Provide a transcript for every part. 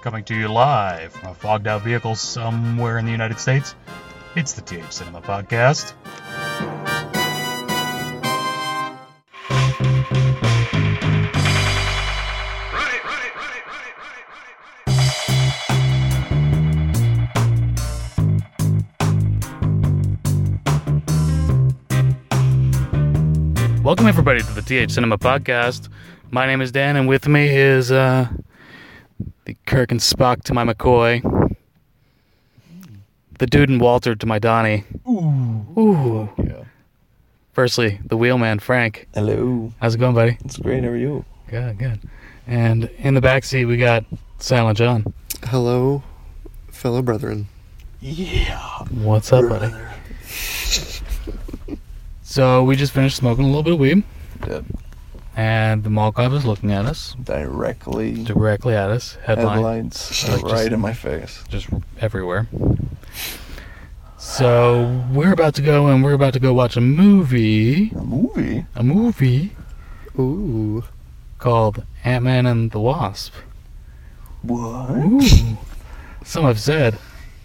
Coming to you live from a fogged out vehicle somewhere in the United States, it's the TH Cinema Podcast. Welcome everybody to the TH Cinema Podcast. My name is Dan, and with me is the Kirk and Spock to my McCoy, the Dude and Walter to my Donnie. Ooh. Yeah. Firstly, the wheelman Frank. Hello. How's it going, buddy? It's great. How are you? Good. And in the backseat, we got Silent John. Hello, fellow brethren. Yeah. What's up, buddy? So we just finished smoking a little bit of weed, Did. and the mall cop is looking at us, Directly at us, headlines like right just- in my face. just everywhere. So we're about to go watch a movie A movie? Ooh. called Ant-Man and the Wasp. What? Ooh. Some have said,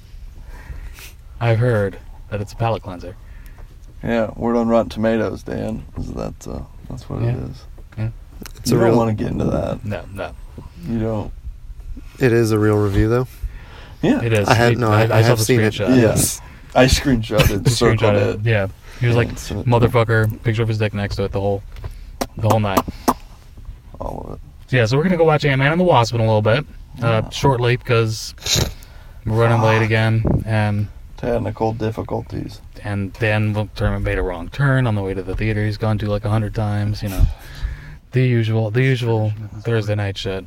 I've heard that it's a palate cleanser. Yeah, word on Rotten Tomatoes, Dan. That's what Yeah. it is. Yeah. It's You a don't real. want to get into that. No. You don't. It is a real review, though. Yeah. It is. I have saw have the seen it. screenshot. Yes. I screenshotted, circled Screenshot it. Yeah. He was like, and sent it. motherfucker, picture of his dick next to it the whole night. All of it. So yeah, so we're gonna go watch Ant-Man and the Wasp in a little bit, shortly, because we're running late again, and Technical difficulties. Dan made a wrong turn on the way to the theater. He's gone to like 100 times, you know, the usual Thursday night shit.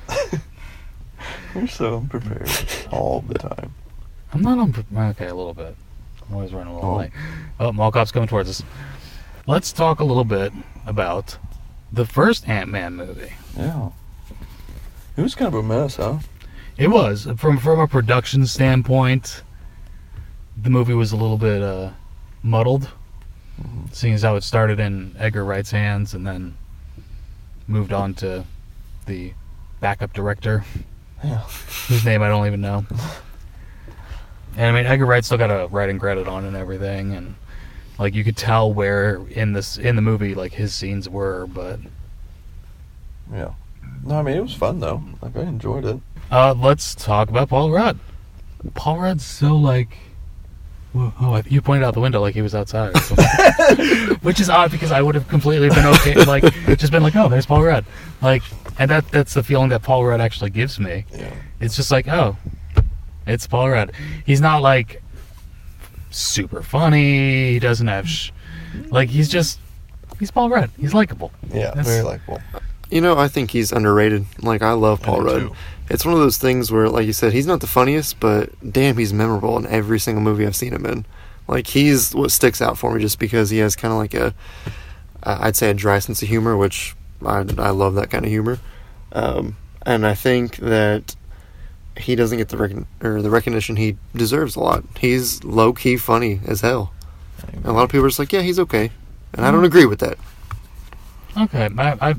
You're so unprepared all the time. I'm not okay, a little bit. I'm always running a little Oh. late. Oh, mall cop's coming towards us. Let's talk a little bit about the first Ant-Man movie. Yeah. It was kind of a mess, huh? It was from a production standpoint. The movie was a little bit muddled, seeing as how it started in Edgar Wright's hands and then moved on to the backup director, Yeah. whose name I don't even know. And I mean, Edgar Wright still got a writing credit on it and everything, and like you could tell where in the movie like his scenes were, but Yeah. No, I mean, it was fun, though. Like, I enjoyed it. let's talk about Paul Rudd. Paul Rudd's so like. Oh, you pointed out the window like he was outside. Which is odd because I would have completely been okay, like, just been like, oh, there's Paul Rudd. Like, and that's the feeling that Paul Rudd actually gives me. Yeah. It's just like, oh, it's Paul Rudd. He's not, like, super funny. He doesn't have, he's Paul Rudd. He's likable. Yeah, That's- very likable. You know, I think he's underrated. Like, I love Paul do Rudd. too. It's one of those things where, like you said, he's not the funniest, but damn, he's memorable in every single movie I've seen him in. Like, he's what sticks out for me just because he has kind of like I'd say a dry sense of humor, which I love that kind of humor. And I think that he doesn't get the recognition he deserves a lot. He's low-key funny as hell. And a lot of people are just like, yeah, he's okay. And I don't agree with that. Okay,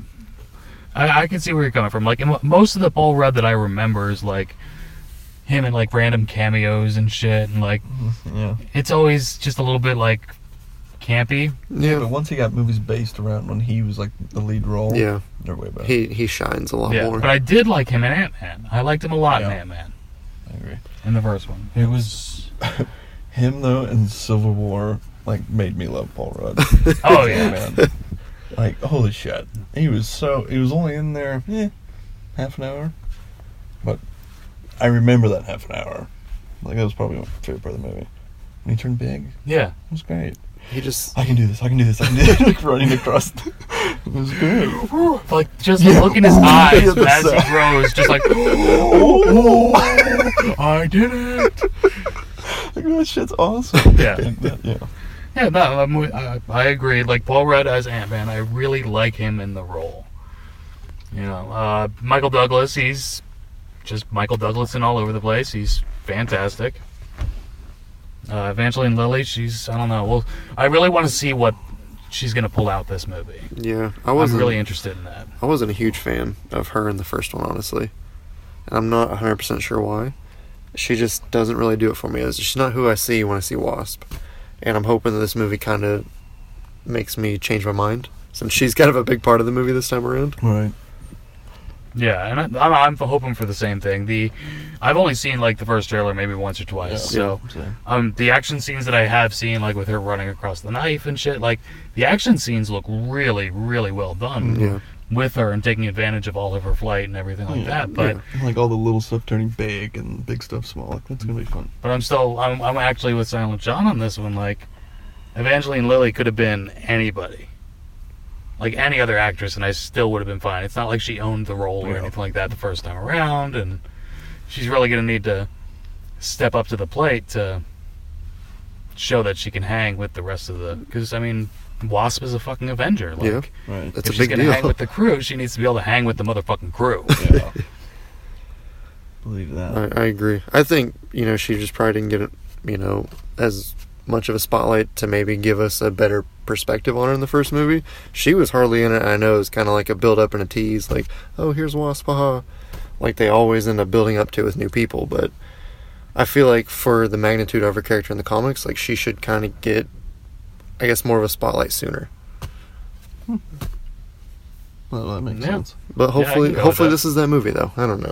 I can see where you're coming from. Like, most of the Paul Rudd that I remember is, like, him in, like, random cameos and shit, and, like, Yeah. it's always just a little bit, like, campy. Yeah, but Yeah. once he got movies based around when he was, like, the lead role, Yeah. they're way better. He shines a lot more. But I did like him in Ant-Man. I liked him a lot in Yeah. Ant-Man, I agree. in the first one. It was... Him, though, in Civil War, like, made me love Paul Rudd. Oh, yeah. Man. Like, holy shit. He was only in there, half an hour. But I remember that half an hour. Like, that was probably my favorite part of the movie. When he turned big, Yeah. it was great. He just... I can do this. Like, running across. It was good. Like, just look in his eyes Yeah, as he that's- grows, just like, I did it! Like, that shit's awesome. Yeah. Yeah. Yeah, no, I agree. Like, Paul Rudd as Ant-Man, I really like him in the role. You know, Michael Douglas, he's just Michael Douglas in all over the place. He's fantastic. Evangeline Lilly, I don't know. Well, I really want to see what she's going to pull out this movie. Yeah. I'm really interested in that. I wasn't a huge fan of her in the first one, honestly. and I'm not 100% sure why. She just doesn't really do it for me. She's not who I see when I see Wasp. And I'm hoping that this movie kind of makes me change my mind, since she's kind of a big part of the movie this time around. Right. Yeah, and I'm hoping for the same thing. I've only seen like the first trailer maybe once or twice. Yeah. So, the action scenes that I have seen, like with her running across the knife and shit, like the action scenes look really, really well done. Yeah. With her and taking advantage of all of her flight and everything like that. But like all the little stuff turning big and big stuff small. Like, that's gonna be fun. But I'm actually with Silent John on this one. Like, Evangeline Lilly could have been anybody. Like any other actress, and I still would have been fine. It's not like she owned the role or anything like that the first time around, and she's really going to need to step up to the plate to show that she can hang with the rest of the... Because, I mean, Wasp is a fucking Avenger. Like, Yeah, Right. that's if a she's big going to deal. hang with the crew, she needs to be able to hang with the motherfucking crew. Yeah. Believe that. I agree. I think, she just probably didn't get, as much of a spotlight to maybe give us a better perspective on her in the first movie. She was hardly in it. I know it's kind of like a build up and a tease, like, oh, here's Wasp, haha. Like they always end up building up to with new people, but I feel like for the magnitude of her character in the comics, like she should kind of get, I guess, more of a spotlight sooner. Well, that makes Yeah. sense. But hopefully, can go with hopefully that. this is that movie though. I don't know.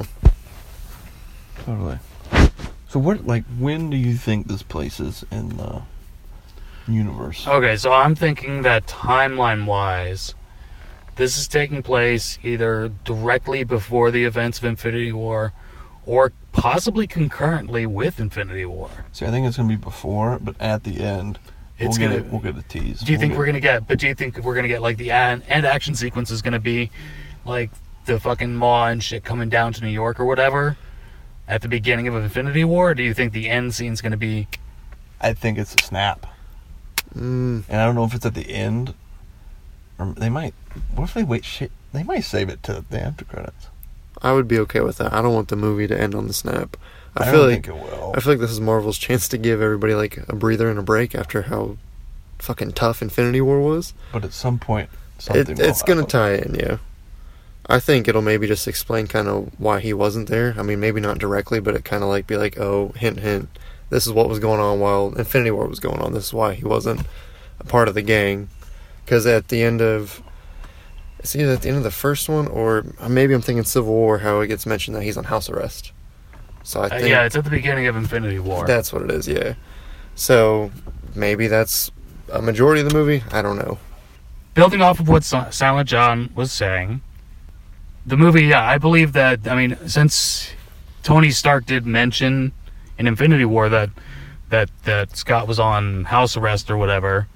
Totally. So when do you think this places in the universe? Okay, so I'm thinking that timeline-wise, this is taking place either directly before the events of Infinity War or possibly concurrently with Infinity War. See, I think it's gonna be before, but at the end, It's we'll gonna. get a tease. Do you think we're gonna get? But do you think we're gonna get like the end action sequence is gonna be like the fucking Maw and shit coming down to New York or whatever at the beginning of Infinity War? Or do you think the end scene's gonna be? I think it's a snap, Mm, and I don't know if it's at the end, or they might. What if they wait? Shit, they might save it to the after credits. I would be okay with that. I don't want the movie to end on the snap. I don't feel think like it will. I feel like this is Marvel's chance to give everybody like a breather and a break after how fucking tough Infinity War was. But at some point, something. It's will gonna happen. tie in, yeah. I think it'll maybe just explain kind of why he wasn't there. I mean, maybe not directly, but it kind of like be like, oh, hint, hint. This is what was going on while Infinity War was going on. This is why he wasn't a part of the gang. Because at the end of... It's either at the end of the first one, or maybe I'm thinking Civil War, how it gets mentioned that he's on house arrest. So I think... Yeah, it's at the beginning of Infinity War. That's what it is, yeah. So maybe that's a majority of the movie. I don't know. Building off of what Silent John was saying, the movie, yeah, I believe that, I mean, since Tony Stark did mention in Infinity War that Scott was on house arrest or whatever,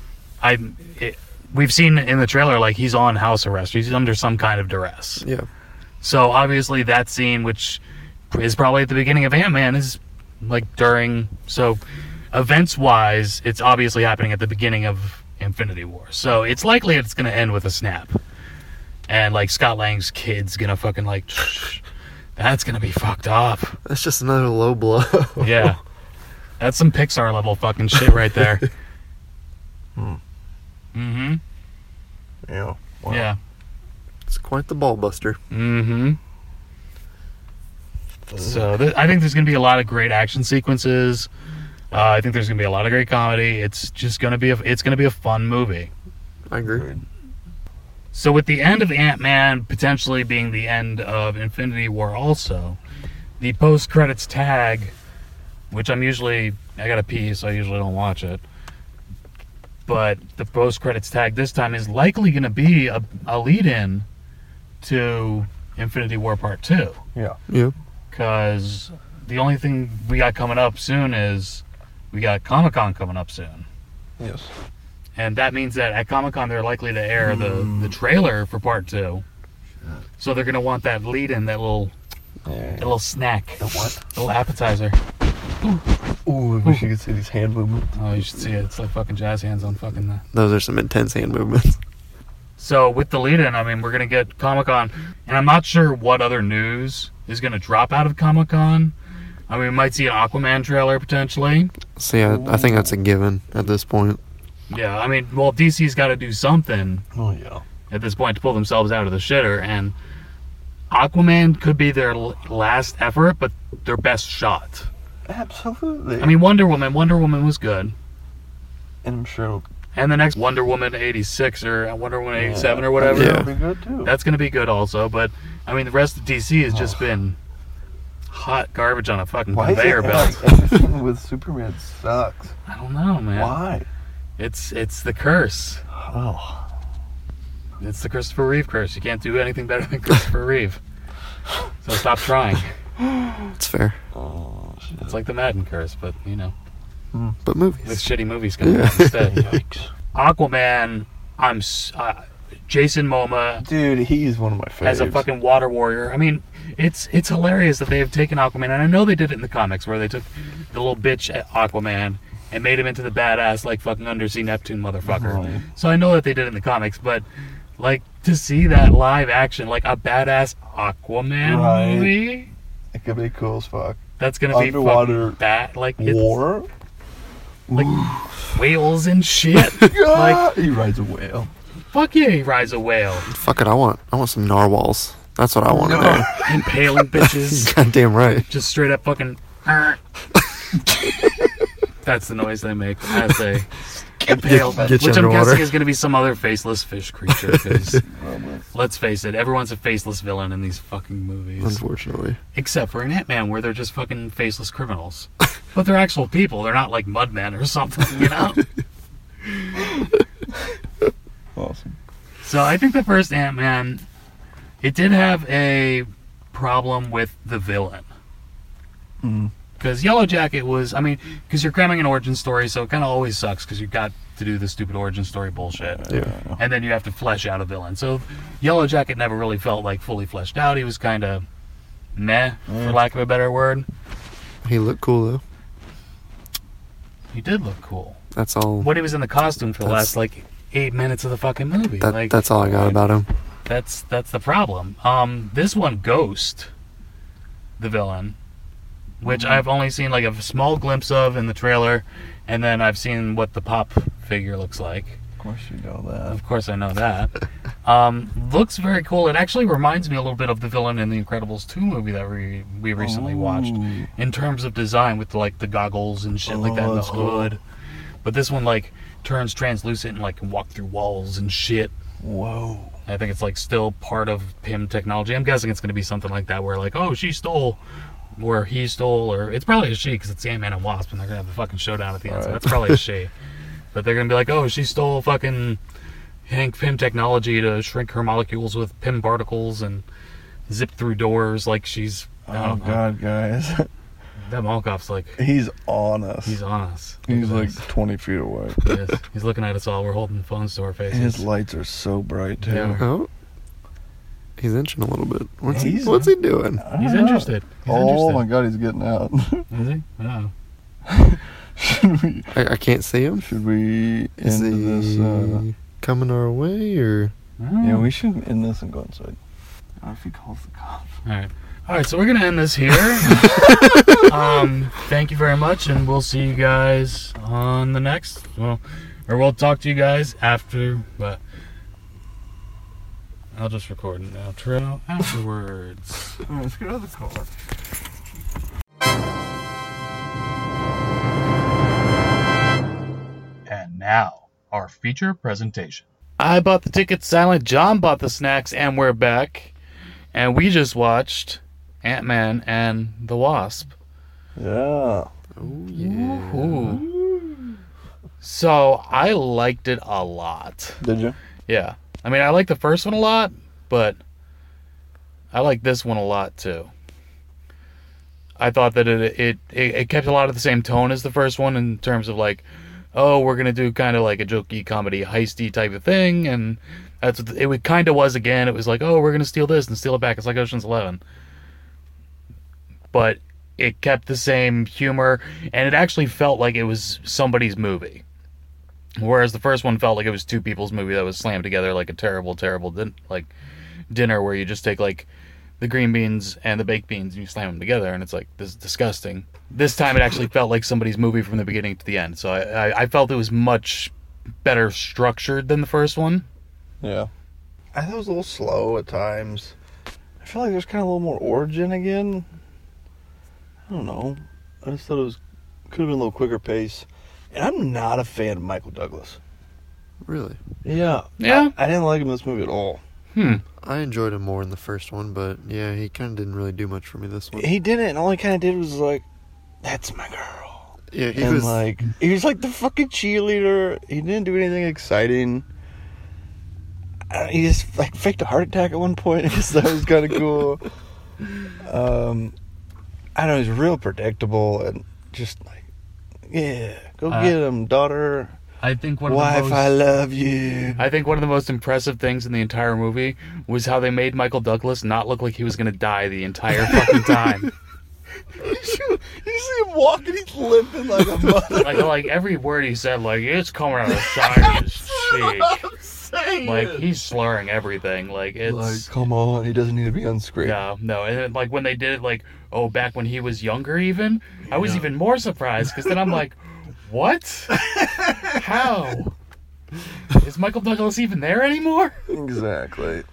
we've seen in the trailer, like, he's on house arrest. He's under some kind of duress. Yeah. So, obviously, that scene, which is probably at the beginning of Ant-Man, is, like, during... So, events-wise, it's obviously happening at the beginning of Infinity War. So, it's likely it's going to end with a snap. And, like, Scott Lang's kid's going to fucking, like... That's going to be fucked up. That's just another low blow. Yeah. That's some Pixar-level fucking shit right there. Mm-hmm. Yeah. Wow. Yeah. It's quite the ball buster. Mm-hmm. So I think there's going to be a lot of great action sequences. I think there's going to be a lot of great comedy. It's just going to be a fun movie. I agree. So with the end of Ant-Man potentially being the end of Infinity War also, the post-credits tag, which I gotta pee, so I usually don't watch it, but the post-credits tag this time is likely going to be a lead-in to Infinity War Part 2. Yeah. Yeah. Because the only thing we got coming up soon is we got Comic-Con coming up soon. Yes. And that means that at Comic-Con they're likely to air the trailer for Part 2. So they're going to want that lead-in, that little snack. The what? Little appetizer. Ooh, I wish you could see these hand movements. Oh, you should see it. It's like fucking jazz hands on fucking the... Those are some intense hand movements. So with the lead-in, I mean, we're going to get Comic-Con. And I'm not sure what other news is going to drop out of Comic-Con. I mean, we might see an Aquaman trailer potentially. So yeah, I think that's a given at this point. Yeah, I mean, well, DC's got to do something Oh, yeah. at this point to pull themselves out of the shitter. And Aquaman could be their last effort, but their best shot. Absolutely. I mean, Wonder Woman was good. and I'm sure And the next Wonder Woman 86 or Wonder Woman 87 or whatever, that'll be good too. that's going to be good also. But, I mean, the rest of DC has just been hot garbage on a fucking Why is conveyor it belt. like everything with Superman sucks? I don't know, man. Why? It's the curse. Oh. It's the Christopher Reeve curse. You can't do anything better than Christopher Reeve. So stop trying. It's fair. Oh, shit. It's like the Madden curse, but, you know, But movies. with shitty movies coming out instead. Yikes. Aquaman, Jason Momoa Dude, he's one of my favorites. as a fucking water warrior. I mean, it's hilarious that they have taken Aquaman, and I know they did it in the comics where they took the little bitch Aquaman and made him into the badass, like, fucking undersea Neptune motherfucker. Right. So I know that they did it in the comics, but, like, to see that live action, like a badass Aquaman Right. movie, It could be cool as fuck. that's gonna be Underwater fucking bad. Like, it's War? like whales and shit. Like, He rides a whale. fuck yeah, he rides a whale. Fuck it, I want some narwhals. That's what I want to do. Impaling bitches. Goddamn right. Just straight up fucking. That's the noise they make as they impale. Get you Which I'm underwater. guessing is going to be some other faceless fish creature. Because let's face it, everyone's a faceless villain in these fucking movies. Unfortunately. Except for in Ant-Man, where they're just fucking faceless criminals. But they're actual people. They're not like mudmen or something, you know? Awesome. So I think the first Ant-Man, it did have a problem with the villain. Mm. Because Yellow Jacket was, I mean, because you're cramming an origin story, so it kind of always sucks because you got to do the stupid origin story bullshit. Yeah. And then you have to flesh out a villain. So Yellow Jacket never really felt like fully fleshed out. He was kind of meh, for lack of a better word. He looked cool though. He did look cool. That's all. When he was in the costume for the That's- last, like, 8 minutes of the fucking movie. That's all I got about him. That's the problem. This one, Ghost, the villain, which I've only seen like a small glimpse of in the trailer, and then I've seen what the pop figure looks like. Of course you know that. Of course I know that. Looks very cool. It actually reminds me a little bit of the villain in the Incredibles 2 movie that we recently watched, Ooh. in terms of design with like the goggles and shit like that and the that's cool. hood. But this one like turns translucent and like can walk through walls and shit. Whoa. I think it's like still part of PIM technology. I'm guessing it's going to be something like that where like, oh, she stole, or he stole, or it's probably a she because it's Ant-Man and Wasp and they're going to have the fucking showdown at the end. So Right. that's probably a she. But they're going to be like, oh, she stole fucking Hank PIM technology to shrink her molecules with PIM particles and zip through doors like she's, I Oh don't know. god, guys. That Malkoff's like, He's on us. he's on us. He's Look like at this. 20 feet away. He is. He's looking at us all. We're holding phones to our faces. His lights are so bright too. Yeah. Oh. He's inching a little bit. What's He's- he doing? I don't He's know. interested. He's Oh interested. my god, he's getting out. Is he? Oh. should we? I can't see him. Should we Is end he this? coming our way or? Yeah, we should end this and go inside. What if he calls the cops? All right, so we're gonna end this here. Thank you very much, and we'll see you guys on the next. Well, or we'll talk to you guys after. But I'll just record an outro afterwards. All right, let's get out of the car. And now, our feature presentation. I bought the tickets silent, John bought the snacks, and we're back. And we just watched Ant-Man and the Wasp. Yeah. Oh yeah. Ooh. So, I liked it a lot. Did you? Yeah. I mean, I like the first one a lot, but I like this one a lot too. I thought that it kept a lot of the same tone as the first one in terms of like, oh, we're gonna do kind of like a jokey comedy heisty type of thing, and that's what it kind of was again. It was like, oh, we're gonna steal this and steal it back. It's like Ocean's 11, but it kept the same humor, and it actually felt like it was somebody's movie. Whereas the first one felt like it was two people's movie that was slammed together like a terrible dinner where you just take like the green beans and the baked beans and you slam them together and it's like, this is disgusting. This time it actually felt like somebody's movie from the beginning to the end. So I felt it was much better structured than the first one. Yeah. I thought it was a little slow at times. I feel like there's kind of a little more origin again. I don't know. I just thought it could have been a little quicker pace. And I'm not a fan of Michael Douglas. Really? Yeah. Yeah? I didn't like him in this movie at all. I enjoyed him more in the first one, but yeah, he kind of didn't really do much for me this one. He didn't, and all he kind of did was like, "That's my girl." Yeah, he And was like, he was like the fucking cheerleader. He didn't do anything exciting. He just like faked a heart attack at one point. I guess that was kind of cool. I don't know, he's real predictable and just like, yeah, go get him, daughter. I think one of Wife, the most, I love you. I think one of the most impressive things in the entire movie was how they made Michael Douglas not look like he was gonna die the entire fucking time. You see him walking, he's limping like a mother. like every word he said, like it's coming out of the side of his cheek. Like he's slurring everything. Like it's Like, come on, he doesn't need to be on screen. no. And then, like when they did it, like back when he was younger, even I was even more surprised because then I'm like, what? How is Michael Douglas even there anymore? Exactly.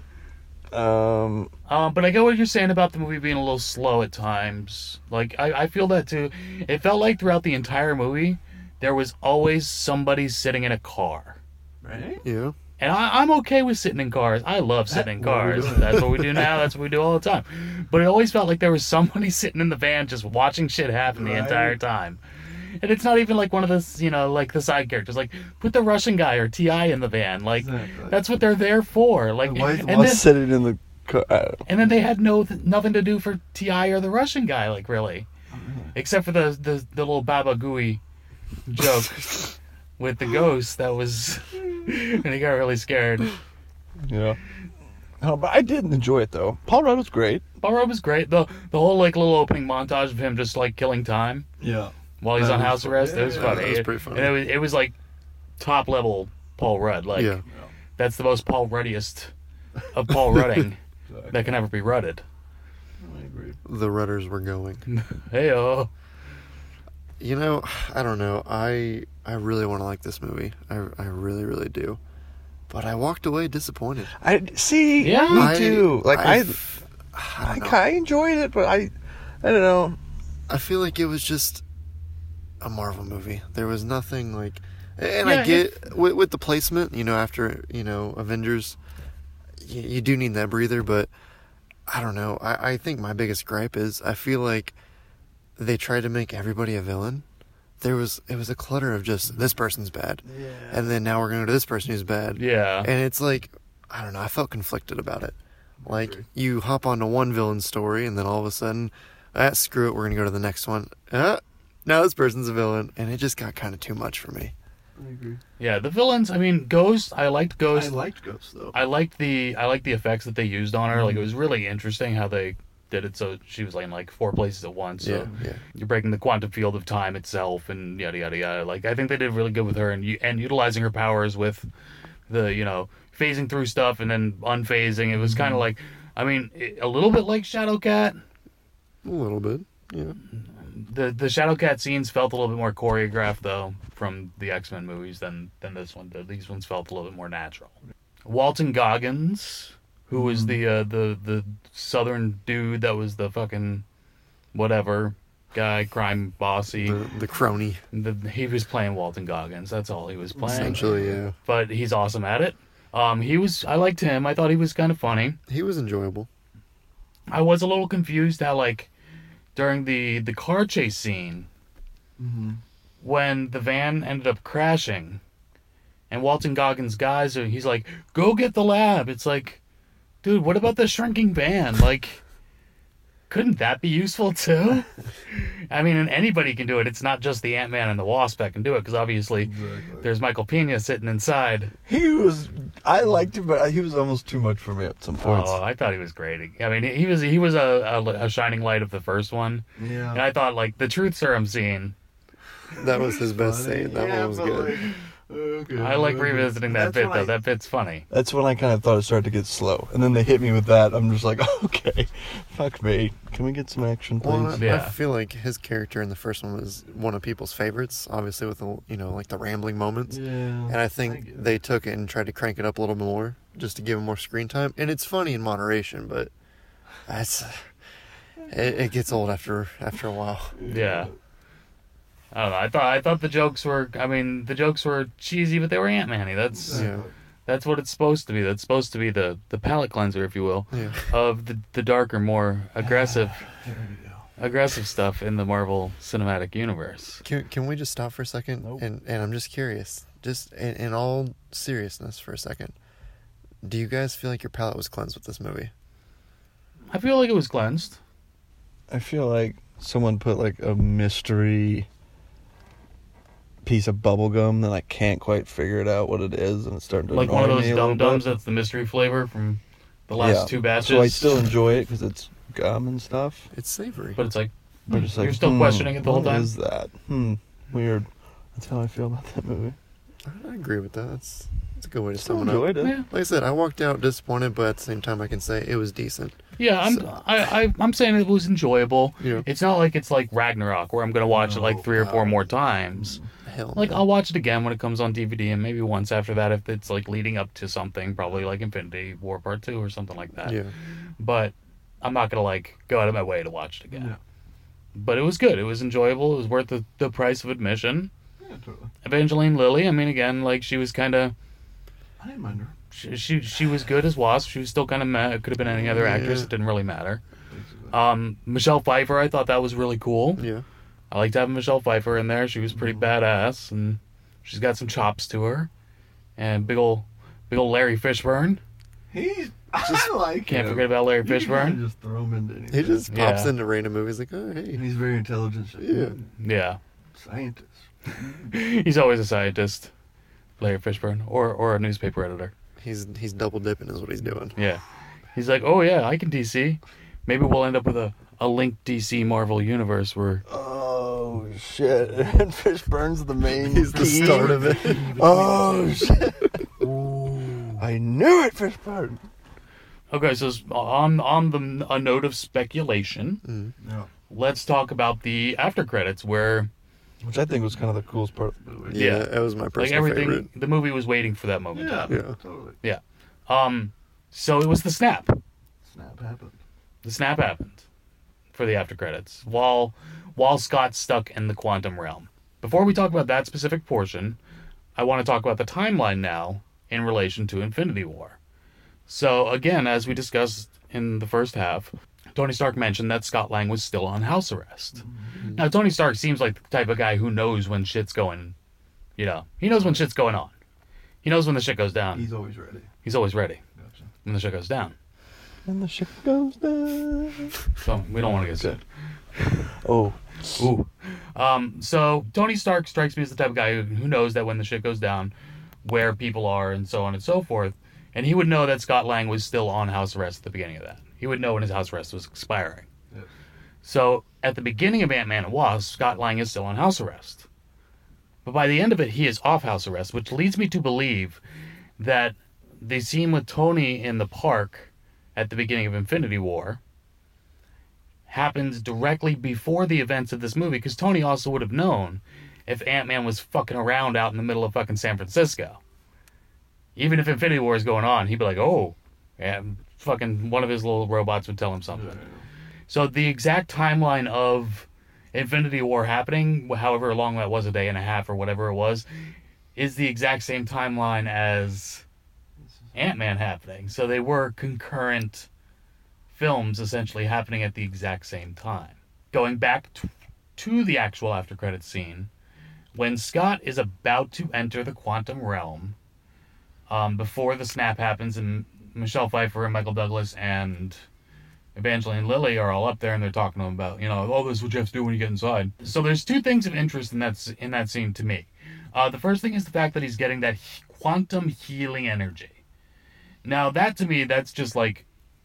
But I get what you're saying about the movie being a little slow at times. Like, I feel that too. It felt like throughout the entire movie, there was always somebody sitting in a car. Right? yeah. And I'm okay with sitting in cars. I love sitting in cars. That's what we do now. That's what we do all the time. But it always felt like there was somebody sitting in the van just watching shit happen the entire time. And it's not even like one of those, like the side characters. Like, put the Russian guy or T.I. in the van. Like, Exactly. that's what they're there for. Like, Why and then, sitting in the car? I don't know. and then they had nothing to do for T.I. or the Russian guy, like, really. Except for the little Baba Gooey joke with the ghost that was... and he got really scared. Yeah. No, but I did enjoy it though. Paul Rudd was great. Paul Rudd was great. The whole, like, little opening montage of him just, like, killing time Yeah. while he's That on was house fun. arrest. Yeah, It was yeah, funny. that was pretty funny. And it was like top level Paul Rudd. Like Yeah. that's the most Paul Ruddiest of Paul Rudding that can ever be Rudded. I agree. The rudders were going. Heyo. You know, I don't know. I really want to like this movie. I really, really do. But I walked away disappointed. I see. Yeah. Me too. Like I don't know. I enjoyed it, but I don't know. I feel like it was just a Marvel movie. There was nothing like, and Yeah, I get with the placement. After Avengers, you do need that breather. But I don't know. I think my biggest gripe is I feel like they tried to make everybody a villain. It was a clutter of just this person's bad, and then now we're going to this person who's bad. Yeah. And it's like, I don't know, I felt conflicted about it. Like, you hop onto one villain story, and then all of a sudden, screw it, we're going to go to the next one. Now this person's a villain, and it just got kind of too much for me. I agree. Yeah, the villains, I mean, Ghost, I liked Ghost. I liked Ghost though. I liked the effects that they used on her. Like, it was really interesting how they did it so she was in like 4 places at once. So Yeah. you're breaking the quantum field of time itself and yada yada yada. Like, I think they did really good with her and utilizing her powers with the phasing through stuff and then unphasing. It was kind of like, I mean, a little bit like Shadowcat. A little bit, yeah. The Shadowcat scenes felt a little bit more choreographed though from the X-Men movies than this one did. These ones felt a little bit more natural. Walton Goggins, who was the southern dude that was the fucking whatever guy, crime bossy. The crony, He was playing Walton Goggins. That's all he was playing. essentially, yeah. But he's awesome at it. I liked him. I thought he was kind of funny. He was enjoyable. I was a little confused how, like, during the car chase scene, when the van ended up crashing, and Walton Goggins' guys he's like, go get the lab. It's like, dude, what about the shrinking van? Like, couldn't that be useful too? I mean, and anybody can do it. It's not just the Ant-Man and the Wasp that can do it, because obviously there's Michael Pena sitting inside. I liked him, but he was almost too much for me at some points. Oh, I thought he was great. I mean, he was a shining light of the first one. Yeah. And I thought, like, the truth serum scene, That was his best scene. That one was good. I like revisiting that bit, though. That bit's funny. That's when I kind of thought it started to get slow. And then they hit me with that. I'm just like, okay, fuck me. Can we get some action, please? Well, Yeah. I feel like his character in the first one was one of people's favorites, obviously with the, like the rambling moments. Yeah. And I think they took it and tried to crank it up a little more just to give him more screen time. And it's funny in moderation, but That's it gets old after a while. Yeah. I don't know. I thought the jokes were. I mean, the jokes were cheesy, but they were Ant-Man-y. That's what it's supposed to be. That's supposed to be the palate cleanser, if you will, of the darker, more aggressive stuff in the Marvel Cinematic Universe. Can we just stop for a second? Nope. And I'm just curious, just in all seriousness for a second. Do you guys feel like your palate was cleansed with this movie? I feel like it was cleansed. I feel like someone put like a mystery piece of bubble gum that I can't quite figure it out what it is, and it's starting to Like annoy one of those me a little dum-dums bit. that's the mystery flavor from the last two batches. So I still enjoy it because it's gum and stuff. It's savory. But it's like, But it's like you're still questioning it the whole what time? is that? Weird. That's how I feel about that movie. I agree with that. That's a good way to Still sum it up. enjoyed it. Yeah. Like I said, I walked out disappointed, but at the same time, I can say it was decent. Yeah, I'm saying it was enjoyable. Yeah. It's not like it's like Ragnarok where I'm gonna watch it like 3 or 4 more times. Hell, Like no. I'll watch it again when it comes on DVD, and maybe once after that if it's like leading up to something, probably like Infinity War Part 2 or something like that. Yeah. But I'm not gonna like go out of my way to watch it again. Yeah. But it was good. It was enjoyable. It was worth the price of admission. Yeah, totally. Evangeline Lilly, I mean, again, like she was kind of. I didn't mind her. She was good as Wasp. She was still kind of meh. It could have been any other actress. Yeah. It didn't really matter. Basically. Michelle Pfeiffer, I thought that was really cool. Yeah. I liked having Michelle Pfeiffer in there. She was pretty badass, and she's got some chops to her. And big ol' Larry Fishburne. I like Can't him. forget about Larry You can kinda Fishburne. just throw him into anything. He just pops Yeah. into random movies like, oh, hey. He's very intelligent. Yeah. Yeah, Scientist. he's always a scientist. Larry Fishburne, or a newspaper editor. He's double dipping is what he's doing. Yeah, he's like, oh yeah, I can DC. Maybe we'll end up with a linked DC Marvel universe where Oh shit! And Fishburne's the main. He's the key. start of it. Oh shit! I knew it, Fishburne. Okay, so on a note of speculation, Yeah. let's talk about the after credits where Which I think was kind of the coolest part of the movie. Yeah, Yeah. that was my like personal everything favorite. the movie was waiting for that moment. Yeah, Yeah. totally. Yeah. So it was the snap. Snap happened. The snap happened for the after credits while Scott's stuck in the quantum realm. Before we talk about that specific portion, I want to talk about the timeline now in relation to Infinity War. So again, as we discussed in the first half, Tony Stark mentioned that Scott Lang was still on house arrest. Now, Tony Stark seems like the type of guy who knows when shit's going, he knows when shit's going on. He knows when the shit goes down. He's always ready. He's always ready Gotcha. when the shit goes down. And the ship goes down. So we don't want to get sued. Oh. Ooh. So Tony Stark strikes me as the type of guy who knows that when the shit goes down, where people are and so on and so forth. And he would know that Scott Lang was still on house arrest at the beginning of that. He would know when his house arrest was expiring. Yes. So at the beginning of Ant-Man and Wasp, Scott Lang is still on house arrest. But by the end of it, he is off house arrest, which leads me to believe that the scene with Tony in the park at the beginning of Infinity War happens directly before the events of this movie, because Tony also would have known if Ant-Man was fucking around out in the middle of fucking San Francisco. Even if Infinity War is going on, he'd be like, oh, yeah, fucking one of his little robots would tell him something. So the exact timeline of Infinity War happening, however long that was, a day and a half or whatever it was, is the exact same timeline as Ant-Man happening. So they were concurrent films essentially happening at the exact same time. Going back to the actual after credits scene, when Scott is about to enter the quantum realm, before the snap happens and Michelle Pfeiffer and Michael Douglas and Evangeline Lilly are all up there and they're talking to him about, oh, this is what you have to do when you get inside. So there's two things of interest in that scene to me. The first thing is the fact that he's getting that quantum healing energy. Now that to me, that's just like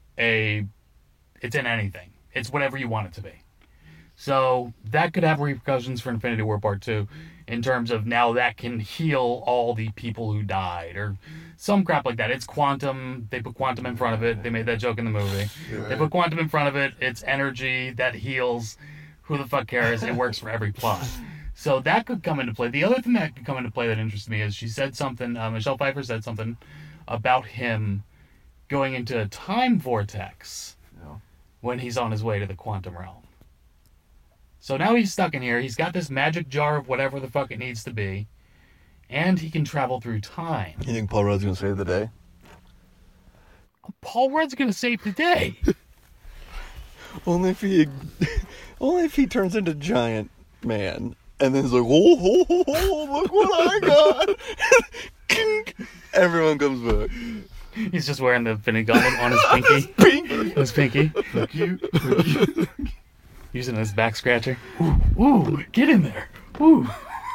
it's in anything. It's whatever you want it to be. So that could have repercussions for Infinity War Part 2 in terms of now that can heal all the people who died or some crap like that. It's quantum. They put quantum in front of it. They made that joke in the movie. They put quantum in front of it. It's energy that heals. Who the fuck cares? It works for every plot. So that could come into play. The other thing that could come into play that interests me is she said something, Michelle Pfeiffer said something about him going into a time vortex. Yeah. when he's on his way to the quantum realm. So now he's stuck in here. He's got this magic jar of whatever the fuck it needs to be. And he can travel through time. You think Paul Rudd's gonna save the day? Paul Rudd's gonna save the day. Only if he turns into Giant Man and then he's like, oh, look what I got! Everyone comes back. He's just wearing the Infinity Gauntlet on his pinky. His pinky. Fuck you. Using his back scratcher. Ooh, get in there. Ooh.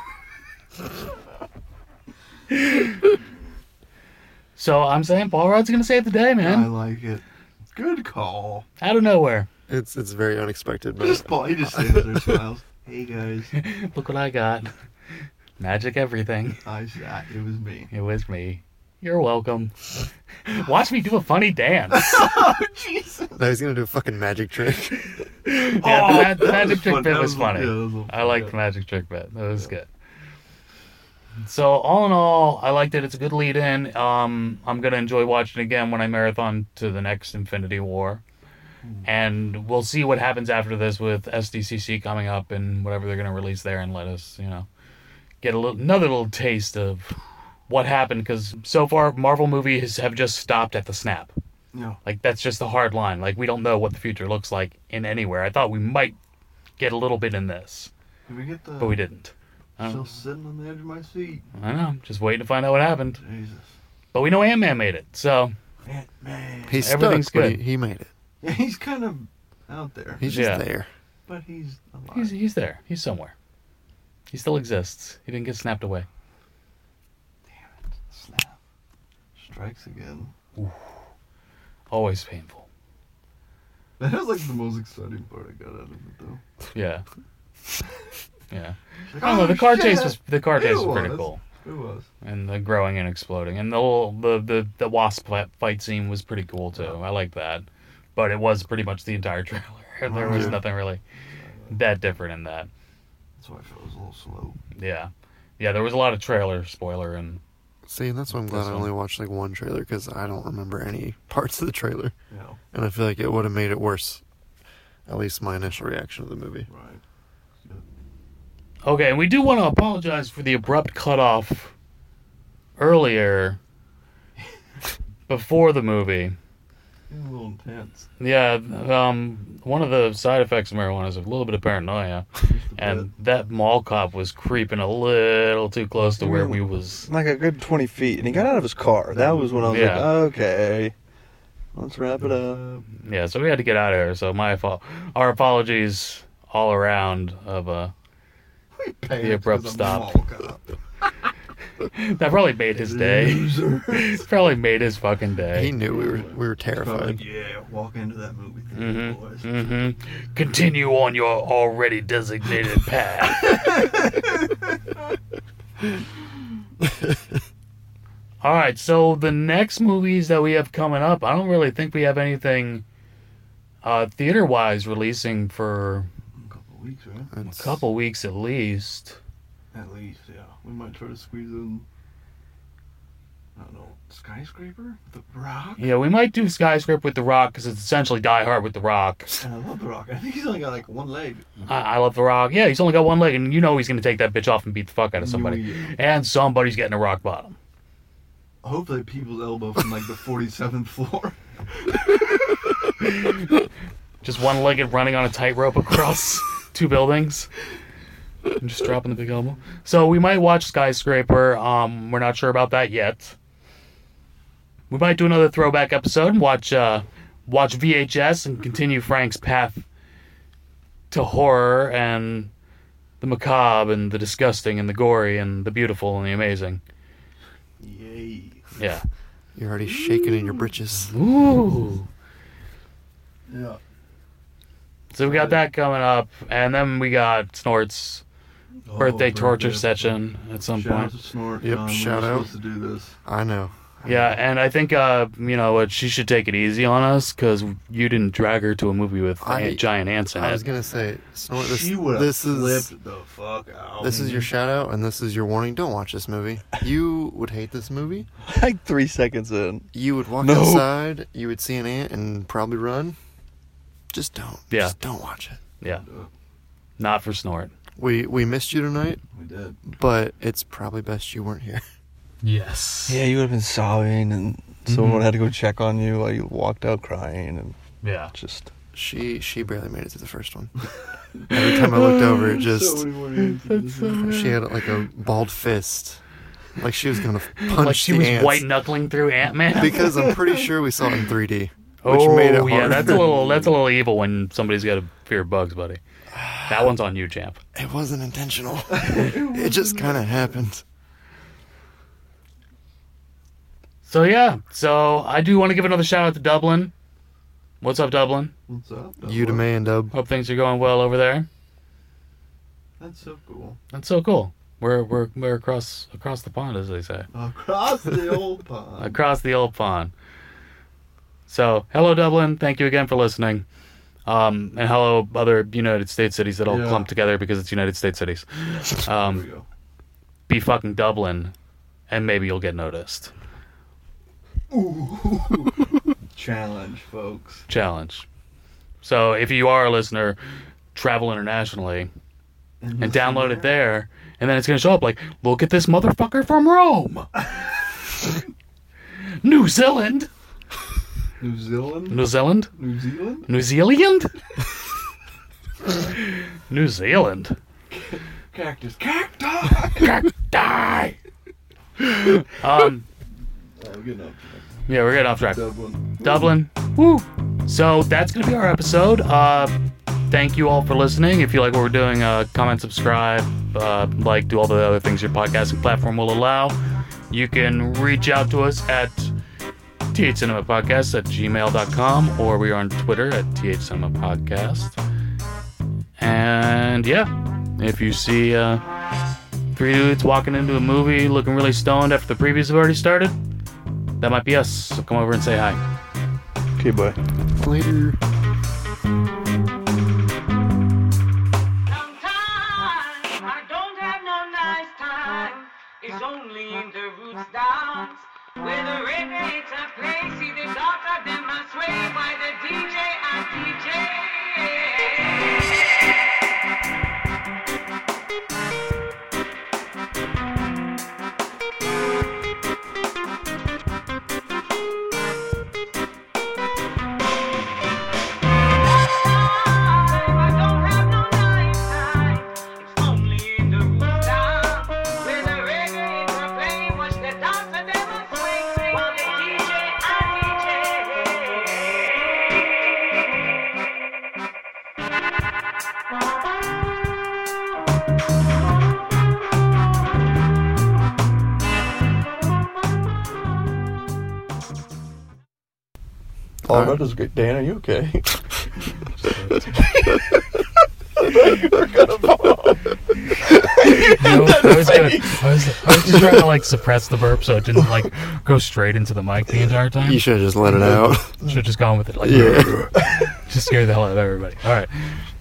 So I'm saying Paul Rudd's gonna save the day, I man. like it. Good call. Out of nowhere. It's very unexpected, but Just Paul, he just stands there and smiles. Hey guys, Look what I got. Magic everything. it was me. It was me. You're welcome. Watch me do a funny dance. Oh Jesus! no, he's gonna do a fucking magic trick. Yeah, the magic trick bit was funny. Yeah, I liked the magic trick bit. That was good. So all in all, I liked it. It's a good lead in. I'm gonna enjoy watching it again when I marathon to the next Infinity War. And we'll see what happens after this with SDCC coming up and whatever they're gonna release there, and let us, get another little taste of what happened. Because so far, Marvel movies have just stopped at the snap. Yeah. Like, that's just the hard line. Like, we don't know what the future looks like in anywhere. I thought we might get a little bit in this, Did we get the? but we didn't. I Still don't- sitting on the edge of my seat. I know. Just waiting to find out what happened. Jesus. But we know Ant-Man made it, so Man. He's Everything's stuck, but good. he made it. Yeah, he's kind of out there. He's just Yeah. there. But he's alive. he's there. He's somewhere. He still exists. He didn't get snapped away. Snap. Strikes again. Always painful. That was like the most exciting part I got out of it, though. Yeah. Yeah. Like, I don't know. The oh, car shit! chase was pretty was. cool, It was. and the growing and exploding, and the wasp fight scene was pretty cool too. I like that, but it was pretty much the entire trailer. There was Yeah. nothing really that different in that. That's why I felt it was a little slow. Yeah, there was a lot of trailer spoiler, and See, that's why I'm glad This I one. only watched like one trailer, because I don't remember any parts of the trailer. Yeah. And I feel like it would have made it worse. At least my initial reaction to the movie. Right. okay. And we do want to apologize for the abrupt cutoff earlier before the movie. It's a little intense. Yeah, one of the side effects of marijuana is a little bit of paranoia, and that mall cop was creeping a little too close to where we was. Like a good 20 feet, and he got out of his car. That was when I was Yeah. like, okay, let's wrap it up. Yeah, so we had to get out of here. So my fault. Our apologies all around of The abrupt stop. that probably made his day. Probably made his fucking He day. knew we were terrified. Yeah, walk into that movie theater, boys. Continue on your already designated path. All right, so the next movies that we have coming up, I don't really think we have anything theater-wise releasing for A couple of weeks, right? a couple weeks at least. At least, yeah. We might try to squeeze in, I don't know, Skyscraper? The Rock? Yeah, we might do Skyscraper with The Rock because it's essentially Die Hard with The Rock. And I love The Rock. I think he's only got like one leg. I love The Rock. Yeah, he's only got one leg, and you know he's going to take that bitch off and beat the fuck out of somebody. Yeah. And somebody's getting a rock bottom. Hopefully people's elbow from like the 47th floor. Just one-legged running on a tightrope across two buildings. And just dropping the big elbow. So we might watch Skyscraper. We're not sure about that yet. We might do another throwback episode and watch VHS and continue Frank's path to horror and the macabre and the disgusting and the gory and the beautiful and the amazing. Yay. Yeah. You're already shaking in your britches. Ooh. Yeah. So we got that coming up, and then we got Snort's birthday torture birthday. session at some Shout out point. to Snort. Yep, John. We shout were out. supposed to do this. I know. Yeah, and I think you know what, she should take it easy on us because you didn't drag her to a movie with giant ants in I was it. gonna say, Snort, She would have this is flipped the fuck out. this is your shout out, and this is your warning. Don't watch this movie. You would hate this movie. like 3 seconds in. You would walk No. outside. You would see an ant and probably run. Just don't. Yeah. Just don't watch it. Yeah. Not for Snort. We missed you tonight, We did. but it's probably best you weren't here. Yes. Yeah, you would have been sobbing, and someone had to go check on you while you walked out crying, and Yeah. just. She barely made it to the first one. Every time I looked over, it just she had like a balled fist, like she was gonna punch Like she the was ants. white knuckling through Ant-Man. Because I'm pretty sure we saw it in 3D, which Oh, made it yeah, hard. that's a little evil when somebody's got a fear of bugs, buddy. That one's on you, champ. It wasn't intentional. It just kind of happened. So yeah, so I do want to give another shout out to Dublin. What's up, Dublin? What's up? You to man, Dub. Hope things are going well over there. That's so cool. That's so cool. We're across the pond, as they say. Across the old pond. Across the old pond. So, hello, Dublin. Thank you again for listening. And hello, other United States cities that all Yeah. clump together because it's United States cities. There we go. Be fucking Dublin, and maybe you'll get noticed. Challenge, folks. Challenge. So, if you are a listener, travel internationally and download it there, and then it's going to show up like, look at this motherfucker from Rome. New Zealand. New Zealand? New Zealand? New Zealand? New Zealand? New Zealand. Cactus. Cacti! Die. We're getting up. Yeah, we're getting off track. Dublin. Dublin. Woo. So that's going to be our episode. Thank you all for listening. If you like what we're doing, comment, subscribe, do all the other things your podcasting platform will allow. You can reach out to us at thcinemapodcast@gmail.com, or we are on Twitter at thcinemapodcast. And yeah, if you see three dudes walking into a movie looking really stoned after the previews have already started, that might be us. So come over and say hi. Okay, bye. Later. Sometimes I don't have no nice time. It's only in the roots dance where the reggae play. See the daughter them a sway by the DJ and I don't have no nice time. It's only in the roots dance where the reggae play. Watch the daughter them a sway by the DJ and Oh, that is great. Dan, are you okay? I was just trying to suppress the burp so it didn't go straight into the mic the entire time. You should have just let it out. Should have just gone with it Yeah. just scare the hell out of everybody. All right.